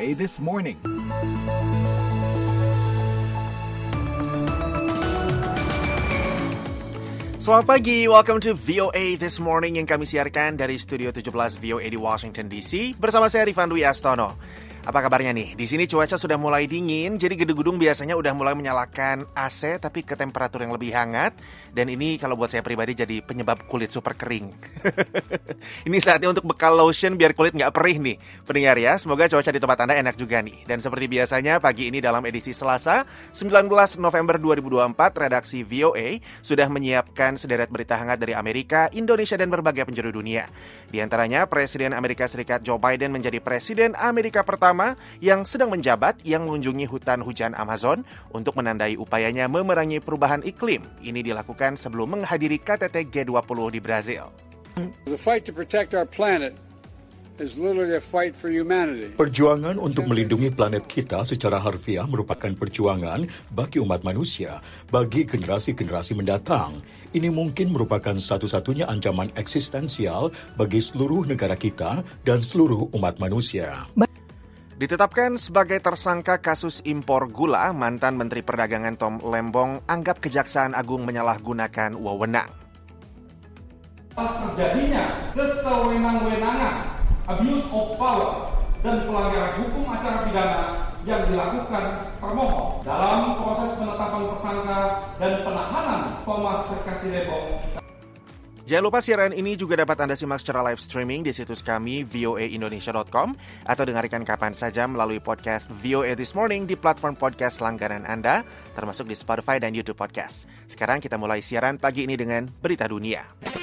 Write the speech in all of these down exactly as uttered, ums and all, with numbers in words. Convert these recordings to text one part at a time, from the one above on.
A This Morning. Selamat pagi, welcome to V O A This Morning yang kami siarkan dari Studio tujuh belas V O A di Washington D C bersama saya Rifan Dwi Astono. Apa kabarnya nih? Di sini cuaca sudah mulai dingin, jadi gedung-gedung biasanya udah mulai menyalakan A C tapi ke temperatur yang lebih hangat. Dan ini kalau buat saya pribadi jadi penyebab kulit super kering. Ini saatnya untuk bekal lotion biar kulit nggak perih nih. Pendengar ya, semoga cuaca di tempat Anda enak juga nih. Dan seperti biasanya pagi ini dalam edisi Selasa, sembilan belas November dua ribu dua puluh empat, redaksi V O A sudah menyiapkan sederet berita hangat dari Amerika, Indonesia, dan berbagai penjuru dunia. Di antaranya, Presiden Amerika Serikat Joe Biden menjadi Presiden Amerika pertama yang sedang menjabat yang mengunjungi hutan hujan Amazon untuk menandai upayanya memerangi perubahan iklim. Ini dilakukan sebelum menghadiri K T T G dua puluh di Brazil. The fight to protect our planet is literally a fight for humanity. Perjuangan untuk melindungi planet kita secara harfiah merupakan perjuangan bagi umat manusia, bagi generasi-generasi mendatang. Ini mungkin merupakan satu-satunya ancaman eksistensial bagi seluruh negara kita dan seluruh umat manusia. Ditetapkan sebagai tersangka kasus impor gula, mantan Menteri Perdagangan Tom Lembong anggap Kejaksaan Agung menyalahgunakan wewenang. Terjadinya kesewenang-wenangan, abuse of power, dan pelanggaran hukum acara pidana yang dilakukan termohon dalam proses penetapan tersangka dan penahanan Thomas Terkasih Lembong. Jangan lupa siaran ini juga dapat Anda simak secara live streaming di situs kami v o a indonesia dot com atau dengarkan kapan saja melalui podcast V O A This Morning di platform podcast langganan Anda, termasuk di Spotify dan YouTube Podcast. Sekarang kita mulai siaran pagi ini dengan berita dunia.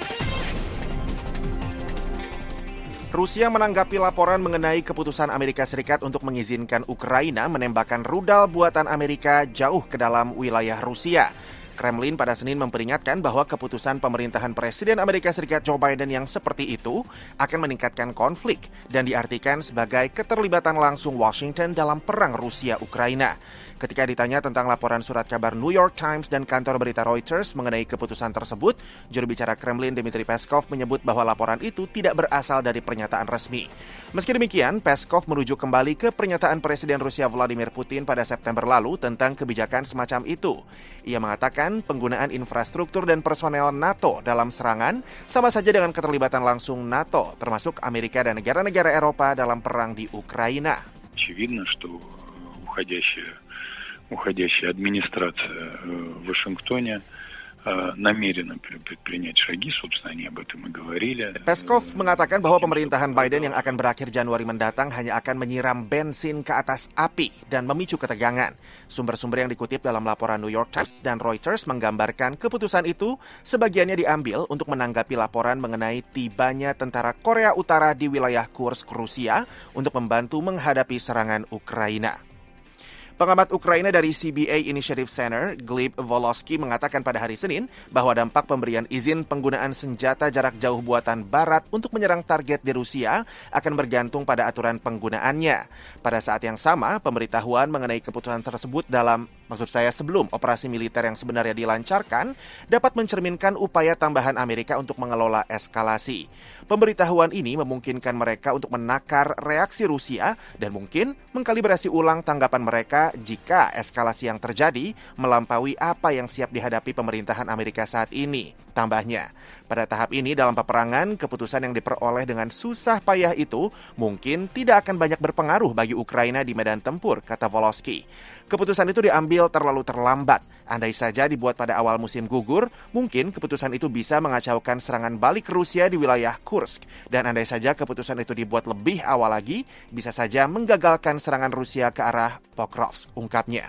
Rusia menanggapi laporan mengenai keputusan Amerika Serikat untuk mengizinkan Ukraina menembakkan rudal buatan Amerika jauh ke dalam wilayah Rusia. Kremlin pada Senin memperingatkan bahwa keputusan pemerintahan Presiden Amerika Serikat Joe Biden yang seperti itu akan meningkatkan konflik dan diartikan sebagai keterlibatan langsung Washington dalam perang Rusia-Ukraina. Ketika ditanya tentang laporan surat kabar New York Times dan kantor berita Reuters mengenai keputusan tersebut, juru bicara Kremlin Dmitry Peskov menyebut bahwa laporan itu tidak berasal dari pernyataan resmi. Meski demikian, Peskov merujuk kembali ke pernyataan Presiden Rusia Vladimir Putin pada September lalu tentang kebijakan semacam itu. Ia mengatakan penggunaan infrastruktur dan personel NATO dalam serangan sama saja dengan keterlibatan langsung NATO, termasuk Amerika dan negara-negara Eropa dalam perang di Ukraina. Очевидно, что уходящая, уходящая администрация в Вашингтоне намеренно предпринять шаги, собственно, они об этом и говорили. Peskov mengatakan bahwa pemerintahan Biden yang akan berakhir Januari mendatang hanya akan menyiram bensin ke atas api dan memicu ketegangan. Sumber-sumber yang dikutip dalam laporan New York Times dan Reuters menggambarkan keputusan itu sebagiannya diambil untuk menanggapi laporan mengenai tibanya tentara Korea Utara di wilayah Kursk, Rusia untuk membantu menghadapi serangan Ukraina. Pengamat Ukraina dari C B A Initiative Center, Gleb Volosky, mengatakan pada hari Senin bahwa dampak pemberian izin penggunaan senjata jarak jauh buatan Barat untuk menyerang target di Rusia akan bergantung pada aturan penggunaannya. Pada saat yang sama, pemberitahuan mengenai keputusan tersebut dalam, maksud saya sebelum operasi militer yang sebenarnya dilancarkan, dapat mencerminkan upaya tambahan Amerika untuk mengelola eskalasi. Pemberitahuan ini memungkinkan mereka untuk menakar reaksi Rusia dan mungkin mengkalibrasi ulang tanggapan mereka jika eskalasi yang terjadi melampaui apa yang siap dihadapi pemerintahan Amerika saat ini. Tambahnya, pada tahap ini dalam peperangan, keputusan yang diperoleh dengan susah payah itu mungkin tidak akan banyak berpengaruh bagi Ukraina di medan tempur, kata Volosky. Keputusan itu diambil terlalu terlambat. Andai saja dibuat pada awal musim gugur, mungkin keputusan itu bisa mengacaukan serangan balik Rusia di wilayah Kursk. Dan andai saja keputusan itu dibuat lebih awal lagi, bisa saja menggagalkan serangan Rusia ke arah Pokrovsk, ungkapnya.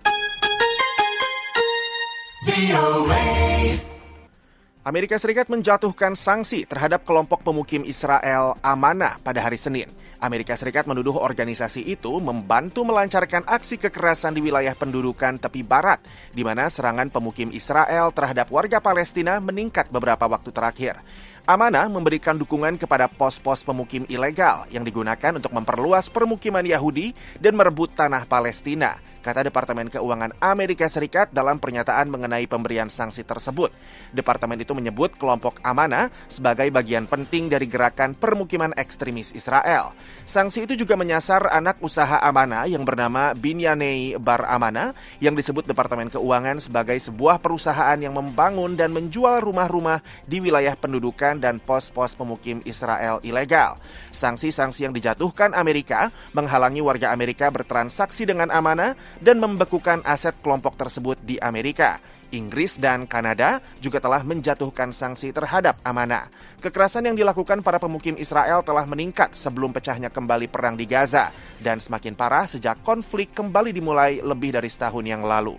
Amerika Serikat menjatuhkan sanksi terhadap kelompok pemukim Israel Amanah pada hari Senin. Amerika Serikat menuduh organisasi itu membantu melancarkan aksi kekerasan di wilayah pendudukan tepi barat, di mana serangan pemukim Israel terhadap warga Palestina meningkat beberapa waktu terakhir. Amanah memberikan dukungan kepada pos-pos pemukim ilegal yang digunakan untuk memperluas permukiman Yahudi dan merebut tanah Palestina, kata Departemen Keuangan Amerika Serikat dalam pernyataan mengenai pemberian sanksi tersebut. Departemen itu menyebut kelompok Amanah sebagai bagian penting dari gerakan permukiman ekstremis Israel. Sanksi itu juga menyasar anak usaha Amanah yang bernama Binyanei Bar Amanah yang disebut Departemen Keuangan sebagai sebuah perusahaan yang membangun dan menjual rumah-rumah di wilayah pendudukan dan pos-pos pemukim Israel ilegal. Sanksi-sanksi yang dijatuhkan Amerika menghalangi warga Amerika bertransaksi dengan Amanah dan membekukan aset kelompok tersebut di Amerika. Inggris dan Kanada juga telah menjatuhkan sanksi terhadap Amanah. Kekerasan yang dilakukan para pemukim Israel telah meningkat sebelum pecahnya kembali perang di Gaza dan semakin parah sejak konflik kembali dimulai lebih dari setahun yang lalu.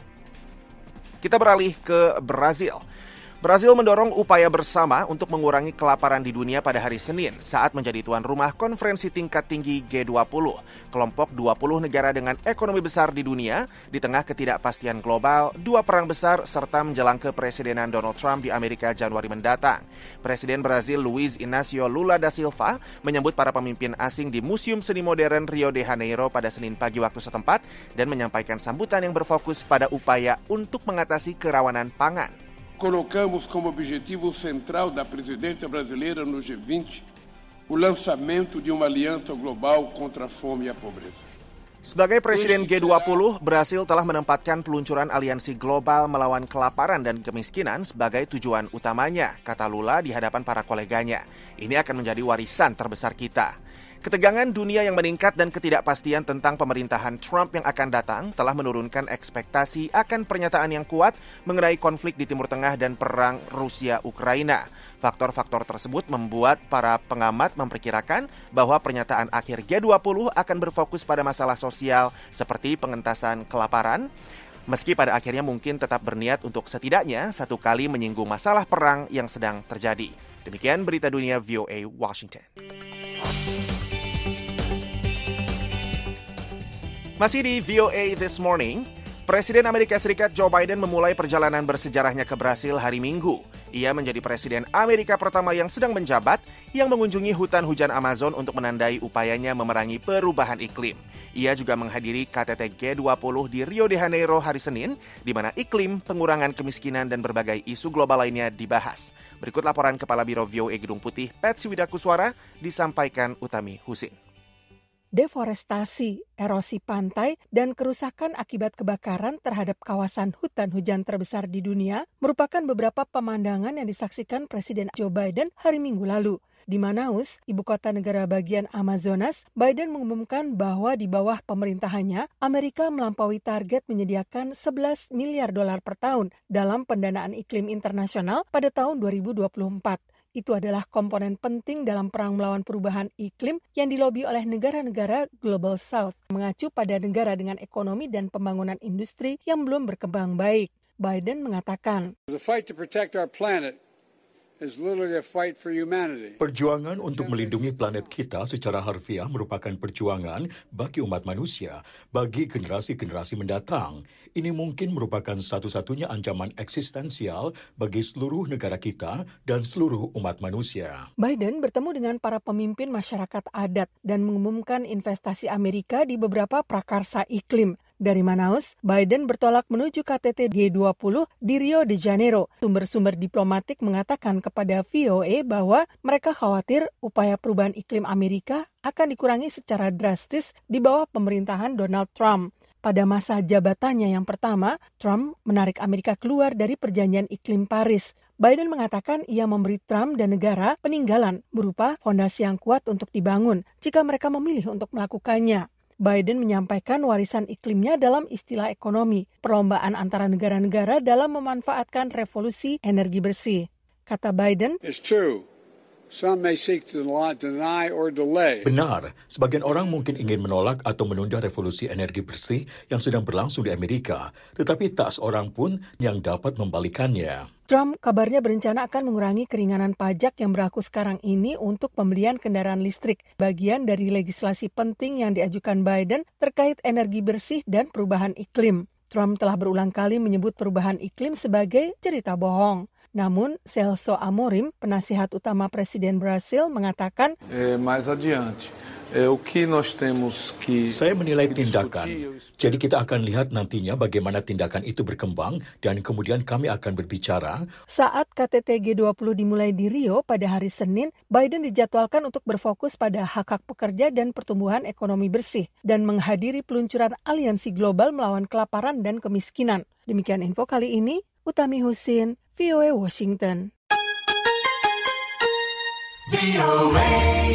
Kita beralih ke Brazil. Brazil mendorong upaya bersama untuk mengurangi kelaparan di dunia pada hari Senin saat menjadi tuan rumah konferensi tingkat tinggi G dua puluh, kelompok dua puluh negara dengan ekonomi besar di dunia di tengah ketidakpastian global, dua perang besar serta menjelang kepresidenan Donald Trump di Amerika Januari mendatang. Presiden Brazil Luiz Inácio Lula da Silva menyambut para pemimpin asing di Museum Seni Modern Rio de Janeiro pada Senin pagi waktu setempat dan menyampaikan sambutan yang berfokus pada upaya untuk mengatasi kerawanan pangan. Colocamos como objetivo central da presidência brasileira no G vinte o lançamento de uma aliança global contra a fome e a pobreza. Sebagai Presiden G dua puluh, Brasil telah menempatkan peluncuran aliansi global melawan kelaparan dan kemiskinan sebagai tujuan utamanya, kata Lula di hadapan para koleganya. Ini akan menjadi warisan terbesar kita. Ketegangan dunia yang meningkat dan ketidakpastian tentang pemerintahan Trump yang akan datang telah menurunkan ekspektasi akan pernyataan yang kuat mengenai konflik di Timur Tengah dan perang Rusia-Ukraina. Faktor-faktor tersebut membuat para pengamat memperkirakan bahwa pernyataan akhir G dua puluh akan berfokus pada masalah sosial seperti pengentasan kelaparan, meski pada akhirnya mungkin tetap berniat untuk setidaknya satu kali menyinggung masalah perang yang sedang terjadi. Demikian berita dunia V O A Washington. Masih di V O A This Morning, Presiden Amerika Serikat Joe Biden memulai perjalanan bersejarahnya ke Brasil hari Minggu. Ia menjadi Presiden Amerika pertama yang sedang menjabat yang mengunjungi hutan hujan Amazon untuk menandai upayanya memerangi perubahan iklim. Ia juga menghadiri K T T G dua puluh di Rio de Janeiro hari Senin, di mana iklim, pengurangan kemiskinan, dan berbagai isu global lainnya dibahas. Berikut laporan Kepala Biro V O A Gedung Putih, Patsy Widakuswara, disampaikan Utami Husin. Deforestasi, erosi pantai, dan kerusakan akibat kebakaran terhadap kawasan hutan hujan terbesar di dunia merupakan beberapa pemandangan yang disaksikan Presiden Joe Biden hari Minggu lalu. Di Manaus, ibu kota negara bagian Amazonas, Biden mengumumkan bahwa di bawah pemerintahannya, Amerika melampaui target menyediakan sebelas miliar dolar per tahun dalam pendanaan iklim internasional pada tahun dua ribu dua puluh empat. Itu adalah komponen penting dalam perang melawan perubahan iklim yang dilobi oleh negara-negara Global South, mengacu pada negara dengan ekonomi dan pembangunan industri yang belum berkembang baik. Biden mengatakan, The fight to protect our planet is literally a fight for humanity. Perjuangan untuk melindungi planet kita secara harfiah merupakan perjuangan bagi umat manusia, bagi generasi-generasi mendatang. Ini mungkin merupakan satu-satunya ancaman eksistensial bagi seluruh negara kita dan seluruh umat manusia. Biden bertemu dengan para pemimpin masyarakat adat dan mengumumkan investasi Amerika di beberapa prakarsa iklim. Dari Manaus, Biden bertolak menuju K T T G dua puluh di Rio de Janeiro. Sumber-sumber diplomatik mengatakan kepada V O A bahwa mereka khawatir upaya perubahan iklim Amerika akan dikurangi secara drastis di bawah pemerintahan Donald Trump. Pada masa jabatannya yang pertama, Trump menarik Amerika keluar dari perjanjian iklim Paris. Biden mengatakan ia memberi Trump dan negara peninggalan berupa fondasi yang kuat untuk dibangun jika mereka memilih untuk melakukannya. Biden menyampaikan warisan iklimnya dalam istilah ekonomi, perlombaan antara negara-negara dalam memanfaatkan revolusi energi bersih. Kata Biden, It's true. Some may seek to deny or delay. Benar, sebagian orang mungkin ingin menolak atau menunda revolusi energi bersih yang sedang berlangsung di Amerika, tetapi tak seorang pun yang dapat membalikannya. Trump kabarnya berencana akan mengurangi keringanan pajak yang berlaku sekarang ini untuk pembelian kendaraan listrik, bagian dari legislasi penting yang diajukan Biden terkait energi bersih dan perubahan iklim. Trump telah berulang kali menyebut perubahan iklim sebagai cerita bohong. Namun, Celso Amorim, penasihat utama Presiden Brasil, mengatakan, eh, mais adiante. Saya menilai tindakan, jadi kita akan lihat nantinya bagaimana tindakan itu berkembang dan kemudian kami akan berbicara. Saat K T T G dua puluh dimulai di Rio pada hari Senin, Biden dijadwalkan untuk berfokus pada hak-hak pekerja dan pertumbuhan ekonomi bersih dan menghadiri peluncuran aliansi global melawan kelaparan dan kemiskinan. Demikian info kali ini, Utami Husin, V O A Washington. V O A.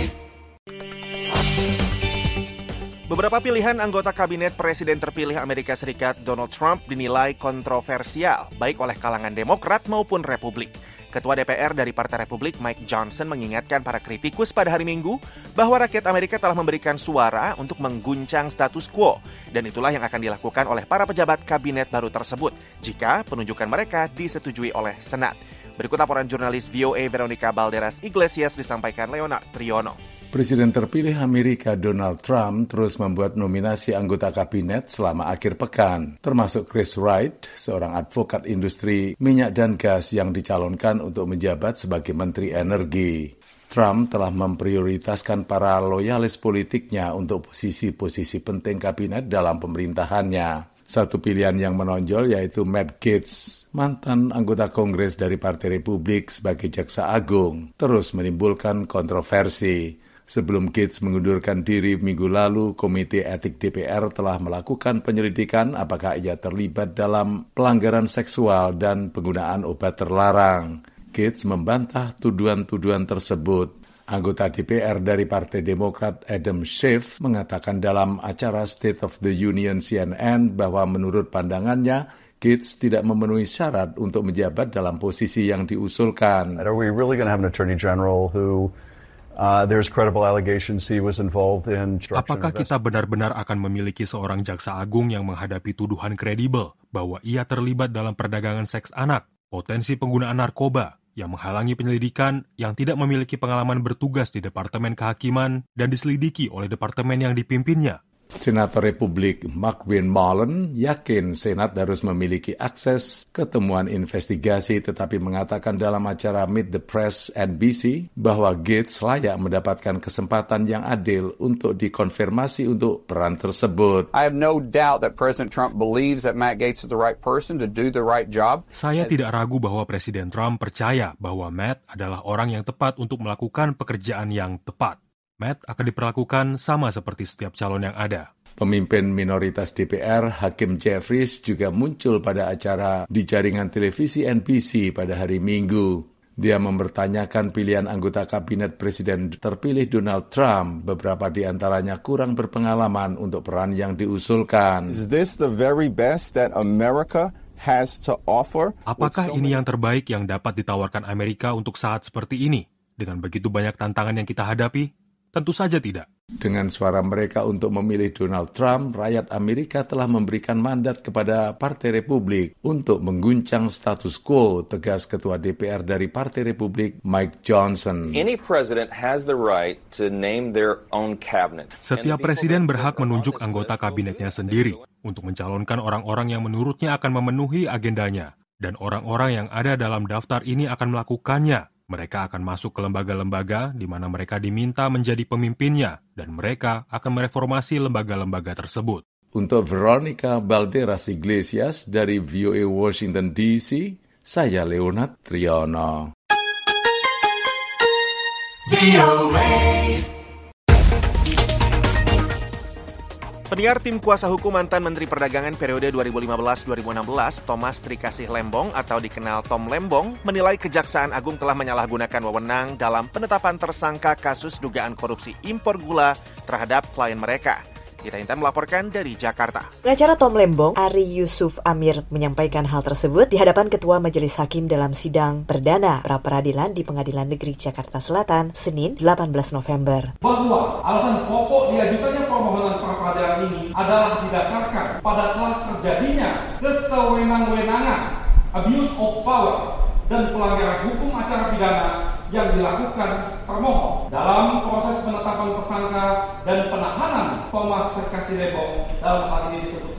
Beberapa pilihan anggota kabinet Presiden terpilih Amerika Serikat Donald Trump dinilai kontroversial, baik oleh kalangan Demokrat maupun Republik. Ketua D P R dari Partai Republik Mike Johnson mengingatkan para kritikus pada hari Minggu bahwa rakyat Amerika telah memberikan suara untuk mengguncang status quo, dan itulah yang akan dilakukan oleh para pejabat kabinet baru tersebut jika penunjukan mereka disetujui oleh Senat. Berikut laporan jurnalis V O A Veronica Balderas Iglesias disampaikan Leonard Triono. Presiden terpilih Amerika Donald Trump terus membuat nominasi anggota kabinet selama akhir pekan, termasuk Chris Wright, seorang advokat industri minyak dan gas yang dicalonkan untuk menjabat sebagai Menteri Energi. Trump telah memprioritaskan para loyalis politiknya untuk posisi-posisi penting kabinet dalam pemerintahannya. Satu pilihan yang menonjol yaitu Matt Gaetz, mantan anggota Kongres dari Partai Republik sebagai Jaksa Agung, terus menimbulkan kontroversi. Sebelum Gaetz mengundurkan diri minggu lalu, Komite Etik D P R telah melakukan penyelidikan apakah ia terlibat dalam pelanggaran seksual dan penggunaan obat terlarang. Gaetz membantah tuduhan-tuduhan tersebut. Anggota D P R dari Partai Demokrat Adam Schiff mengatakan dalam acara State of the Union C N N bahwa menurut pandangannya, Gaetz tidak memenuhi syarat untuk menjabat dalam posisi yang diusulkan. Are we really going to have an Attorney General who Uh, there's credible allegations he was involved in. Apakah kita benar-benar akan memiliki seorang jaksa agung yang menghadapi tuduhan kredibel bahwa ia terlibat dalam perdagangan seks anak, potensi penggunaan narkoba, yang menghalangi penyelidikan, yang tidak memiliki pengalaman bertugas di Departemen Kehakiman dan diselidiki oleh departemen yang dipimpinnya? Senator Republik McWin Mullen yakin Senat harus memiliki akses ke temuan investigasi, tetapi mengatakan dalam acara Meet the Press N B C bahwa Gaetz layak mendapatkan kesempatan yang adil untuk dikonfirmasi untuk peran tersebut. I have no doubt that President Trump believes that Matt Gaetz is the right person to do the right job. Saya tidak ragu bahwa Presiden Trump percaya bahwa Matt adalah orang yang tepat untuk melakukan pekerjaan yang tepat. Matt akan diperlakukan sama seperti setiap calon yang ada. Pemimpin minoritas D P R, Hakim Jeffries, juga muncul pada acara di jaringan televisi N B C pada hari Minggu. Dia mempertanyakan pilihan anggota kabinet Presiden terpilih Donald Trump, beberapa di antaranya kurang berpengalaman untuk peran yang diusulkan. Is this the very best that America has to offer? Apakah ini yang terbaik yang dapat ditawarkan Amerika untuk saat seperti ini? Dengan begitu banyak tantangan yang kita hadapi? Tentu saja tidak. Dengan suara mereka untuk memilih Donald Trump, rakyat Amerika telah memberikan mandat kepada Partai Republik untuk mengguncang status quo, tegas Ketua D P R dari Partai Republik Mike Johnson. Any president has the right to name their own cabinet. Setiap presiden berhak menunjuk anggota kabinetnya sendiri untuk mencalonkan orang-orang yang menurutnya akan memenuhi agendanya, dan orang-orang yang ada dalam daftar ini akan melakukannya. Mereka akan masuk ke lembaga-lembaga di mana mereka diminta menjadi pemimpinnya, dan mereka akan mereformasi lembaga-lembaga tersebut. Untuk Veronica Balderas Iglesias dari V O A Washington D C, saya Leonard Triono. V O A. Pendengar, tim kuasa hukum mantan Menteri Perdagangan periode dua ribu lima belas sampai dua ribu enam belas, Thomas Trikasih Lembong atau dikenal Tom Lembong, menilai Kejaksaan Agung telah menyalahgunakan wewenang dalam penetapan tersangka kasus dugaan korupsi impor gula terhadap klien mereka. Dita Intan melaporkan dari Jakarta. Pengacara Tom Lembong, Ari Yusuf Amir, menyampaikan hal tersebut di hadapan Ketua Majelis Hakim dalam sidang perdana pra-peradilan di Pengadilan Negeri Jakarta Selatan, Senin delapan belas November. Bahwa alasan pokok diajukannya permohonan pra-peradilan ini adalah didasarkan pada telah terjadinya kesewenang-wenangan, abuse of power, dan pelanggaran hukum acara pidana yang dilakukan termohon dalam proses penetapan tersangka dan penahanan Thomas Trikasih Lembong, dalam hal ini disebut sebagai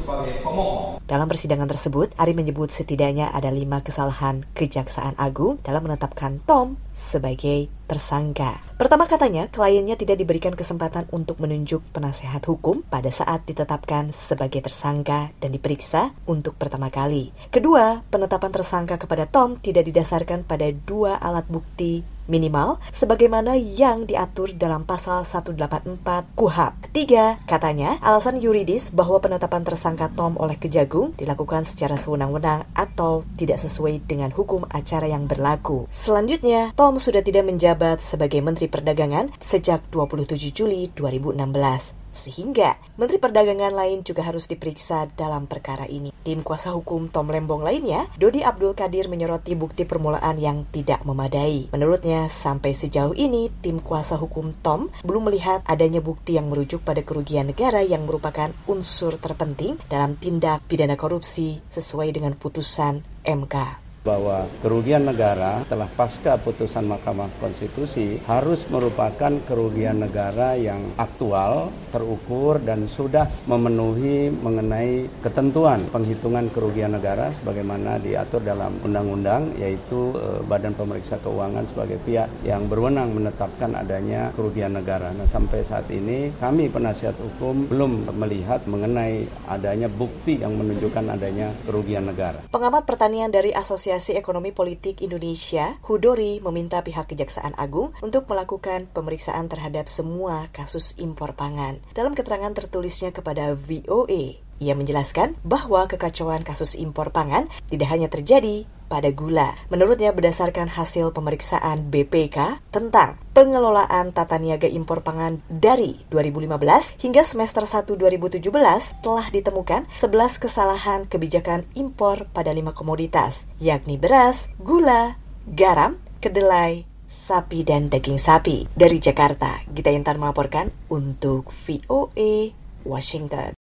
sebagai pemohon. Dalam persidangan tersebut, Ari menyebut setidaknya ada lima kesalahan Kejaksaan Agung dalam menetapkan Tom sebagai tersangka. Pertama, katanya kliennya tidak diberikan kesempatan untuk menunjuk penasehat hukum pada saat ditetapkan sebagai tersangka dan diperiksa untuk pertama kali. Kedua, penetapan tersangka kepada Tom tidak didasarkan pada dua alat bukti minimal sebagaimana yang diatur dalam pasal seratus delapan puluh empat K U H A P. Tiga, katanya alasan yuridis bahwa penetapan tersangka Tom oleh Kejagung dilakukan secara sewenang-wenang atau tidak sesuai dengan hukum acara yang berlaku. Selanjutnya, Tom sudah tidak menjabat sebagai Menteri Perdagangan sejak dua puluh tujuh Juli dua ribu enam belas. Sehingga Menteri Perdagangan lain juga harus diperiksa dalam perkara ini. Tim kuasa hukum Tom Lembong lainnya, Dodi Abdul Qadir, menyoroti bukti permulaan yang tidak memadai. Menurutnya, sampai sejauh ini tim kuasa hukum Tom belum melihat adanya bukti yang merujuk pada kerugian negara yang merupakan unsur terpenting dalam tindak pidana korupsi sesuai dengan putusan M K. Bahwa kerugian negara telah pasca putusan Mahkamah Konstitusi harus merupakan kerugian negara yang aktual, terukur, dan sudah memenuhi mengenai ketentuan penghitungan kerugian negara sebagaimana diatur dalam undang-undang, yaitu eh, Badan Pemeriksa Keuangan sebagai pihak yang berwenang menetapkan adanya kerugian negara. Nah, sampai saat ini kami penasihat hukum belum melihat mengenai adanya bukti yang menunjukkan adanya kerugian negara. Pengamat pertanian dari Asosiasi Asosiasi Ekonomi Politik Indonesia, Hudori, meminta pihak Kejaksaan Agung untuk melakukan pemeriksaan terhadap semua kasus impor pangan. Dalam keterangan tertulisnya kepada V O A, ia menjelaskan bahwa kekacauan kasus impor pangan tidak hanya terjadi pada gula. Menurutnya, berdasarkan hasil pemeriksaan B P K tentang pengelolaan tata niaga impor pangan dari dua ribu lima belas hingga semester satu dua ribu tujuh belas telah ditemukan sebelas kesalahan kebijakan impor pada lima komoditas, yakni beras, gula, garam, kedelai, sapi, dan daging sapi. Dari Jakarta, Gita Intan melaporkan untuk V O A Washington.